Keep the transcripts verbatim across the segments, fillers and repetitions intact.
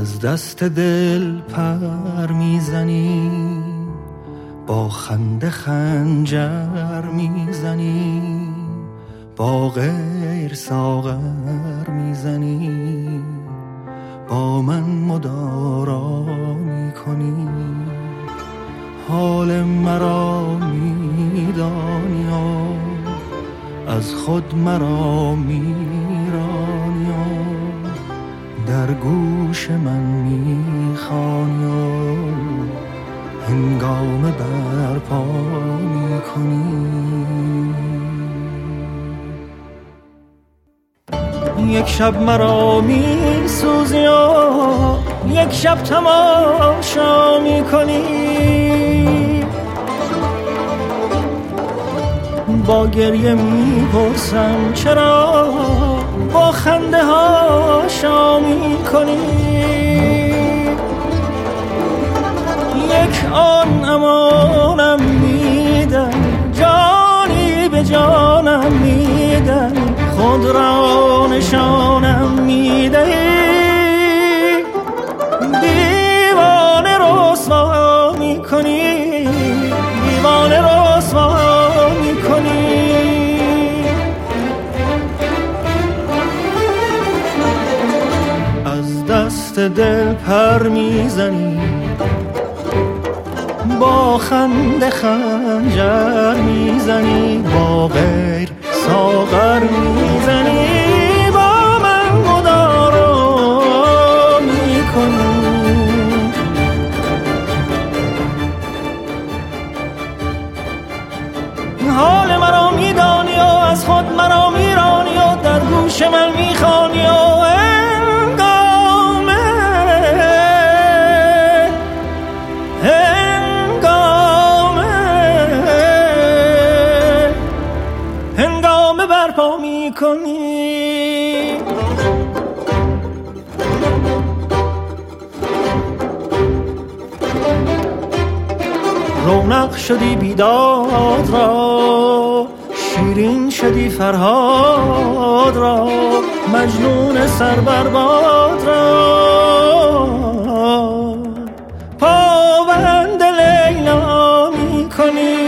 از دست دل پر میزنی، با خنده خنجر میزنی، با غیر ساغر میزنی، با من مدارا میکنی. حال مرا میدانی و از خود مرا میرانی و در گوش من میخوانی و هنگام برپا میکنی. یک شب مرا میسوزی و یک شب تماشا میکنی، با گریه میپرسم چرا با خنده ها شا میکنی. یک آن امانم میدن، جانی به جانم میدن، خود را نشانم میدهی. دیوانه رسوا میکنی، دیوانه رسوا میکنی. از دست دل پر میزنی، با خنده خنجر میزنی، با غیر ساغر میزنی، با من مدارا میکنی. حال مرا میدانی و از خود مرا میرانی و در گوش من میخوانی و برپا میکنی. رونق شدی بیداد را، شیرین شدی فرهاد را، مجنون سر برباد را پابند لیلا میکنی.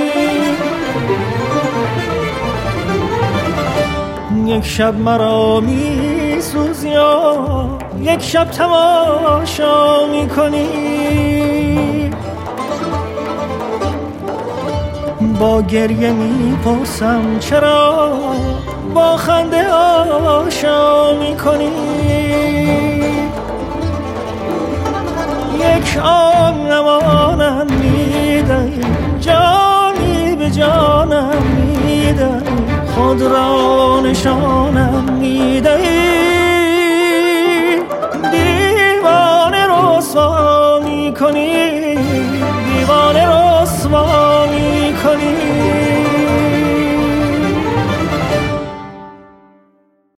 یک شب مرا میسوزی و یک شب تماشا میکنی، با گریه میپرسم چرا با خنده آشا میکنی. یک آن امانم میدهی، جانی به جانم میدهی، خود را نشانم میدهی. دیوانه رسوا میکنی.